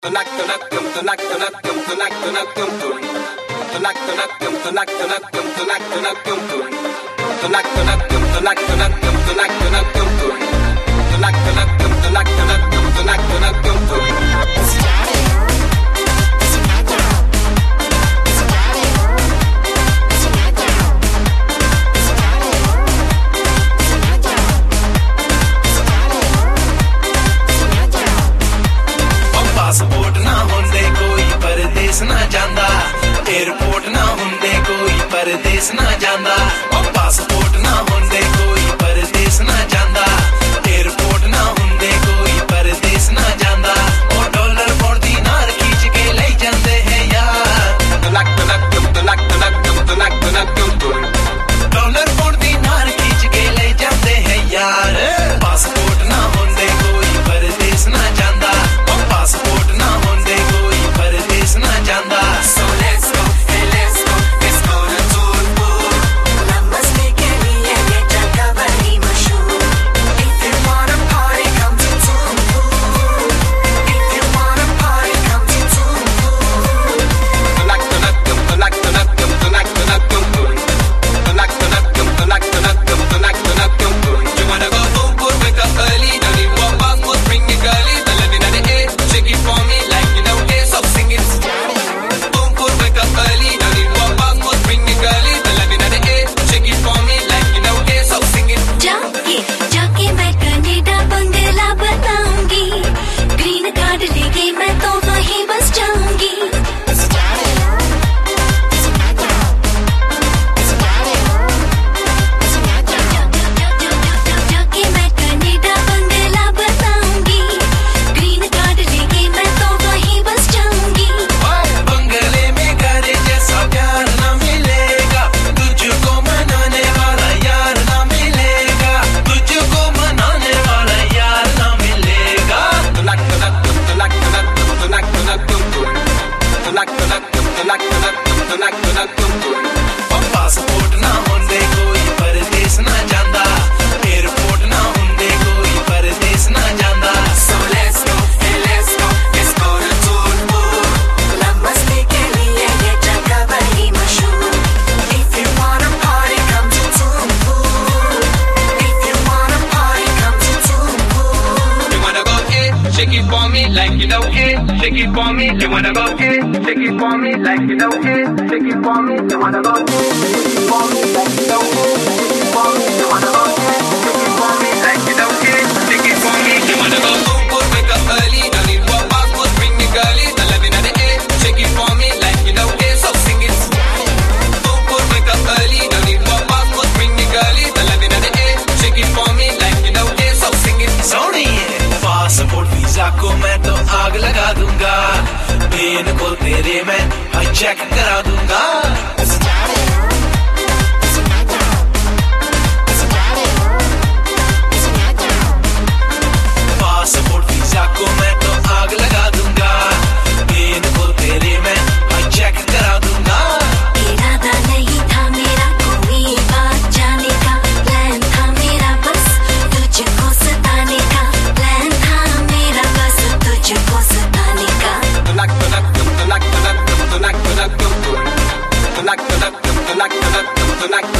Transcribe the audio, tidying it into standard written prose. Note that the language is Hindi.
पासपोर्ट ना होंदे कोई परदेस ना जांदा, एयरपोर्ट ना होंदे कोई परदेस ना जांदा। पासपोर्ट ना होंदे कोई परदेस ना जांदा, एयरपोर्ट ना होंदे कोई परदेस ना जांदा। डॉलर पौंड दीनार खींच के ले जांदे हैं यार, डॉलर पौंड दीनार खींच के ले जांदे हैं यार। पासपोर्ट ना होंदे कोई परदेस ना जांदा, पासपोर्ट ना होंदे कोई परदेस ना जांदा। So let's go, hey let's go to Jodhpur, नमस्ते के लिए ये जगह बड़ी मशहूर। If you wanna party come to Jodhpur, if you wanna party come to Jodhpur। You wanna go Jodhpur, wake up early, don't need more passport, bring me girlie, the loving at the air, shake it for me like you know it, so sing it. Jodhpur, wake up early, don't need more passport, bring me girlie, the loving at the air, shake it for me like you know it, so sing it. जाके मैं कनाडा बंगला बनाऊंगी, ग्रीन कार्ड लेके मैं तो वहीं बस जाऊंगी। जाके मैं कनाडा बंगला बनाऊंगी, ग्रीन कार्ड लेके मैं तो वहीं बस जाऊंगी। बंगले में घर जैसा प्यार ना मिलेगा, तुझको मनाने वाला यार ना मिलेगा, तुझको मनाने वाला यार ना मिलेगा। पासपोर्ट ना होंदे कोई परदेस ना जांदा, एयरपोर्ट ना होंदे कोई परदेस ना जांदा। So let's go, hey let's go to Jodhpur, नमस्ते के लिए ये जगह बड़ी मशहूर। If you wanna party come to Jodhpur, if you wanna party come to Jodhpur। You wanna go shake it for me like you know it, shake it for me. You wanna go shake it for me like you know it, shake it for me. You wanna go shake it for me like you know it, shake it for me. You wanna go shake it for me like you know it, shake it for me. You wanna go Jodhpur, wake up early, don't need more passport, bring me girlie, the loving at the air, shake it for me like you know it, so sing it. Jodhpur, wake up early, don't need more passport, bring me girlie, the loving at the air, shake it for me like you know it, so sing it. सोनिए पासपोर्ट वीजा को मैं तो आग लगा दूंगा, प्लेन को तेरे मैं हाईजैक करा दूंगा। पासपोर्ट वीजा को मैं तो आग लगा दूंगा, प्लेन को तेरे मैं हाईजैक करा दूंगा। इरादा नहीं था मेरा कोई बात जाने का, प्लान था मेरा बस तुझको सताने का, प्लान था मेरा बस तुझको सताने का। Knock